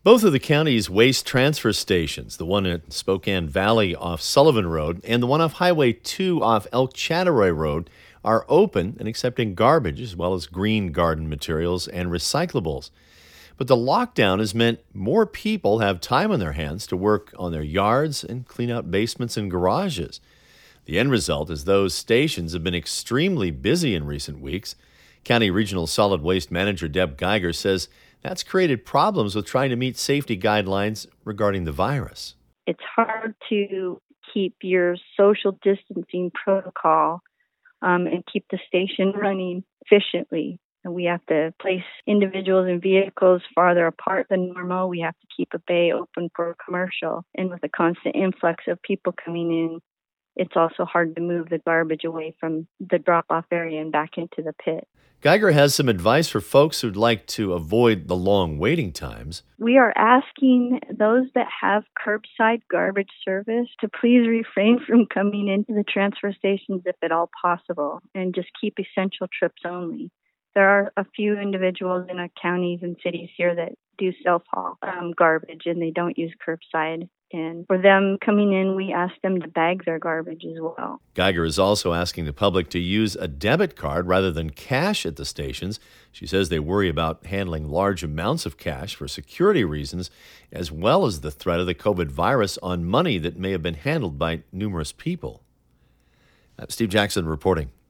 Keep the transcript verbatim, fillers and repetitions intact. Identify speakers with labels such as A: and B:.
A: Both of the county's waste transfer stations, the one at Spokane Valley off Sullivan Road and the one off Highway two off Elk Chattaroy Road, are open and accepting garbage as well as green garden materials and recyclables. But the lockdown has meant more people have time on their hands to work on their yards and clean out basements and garages. The end result is those stations have been extremely busy in recent weeks. County Regional Solid Waste Manager Deb Geiger says that's created problems with trying to meet safety guidelines regarding the virus.
B: It's hard to keep your social distancing protocol um, and keep the station running efficiently. And we have to place individuals and vehicles farther apart than normal. We have to keep a bay open for commercial. And with a constant influx of people coming in, it's also hard to move the garbage away from the drop-off area and back into the pit.
A: Geiger has some advice for folks who'd like to avoid the long waiting times.
B: We are asking those that have curbside garbage service to please refrain from coming into the transfer stations if at all possible, and just keep essential trips only. There are a few individuals in our counties and cities here that do self-haul um, garbage, and they don't use curbside. And for them coming in, we ask them to bag their garbage as well.
A: Geiger is also asking the public to use a debit card rather than cash at the stations. She says they worry about handling large amounts of cash for security reasons, as well as the threat of the COVID virus on money that may have been handled by numerous people. Uh, Steve Jackson reporting.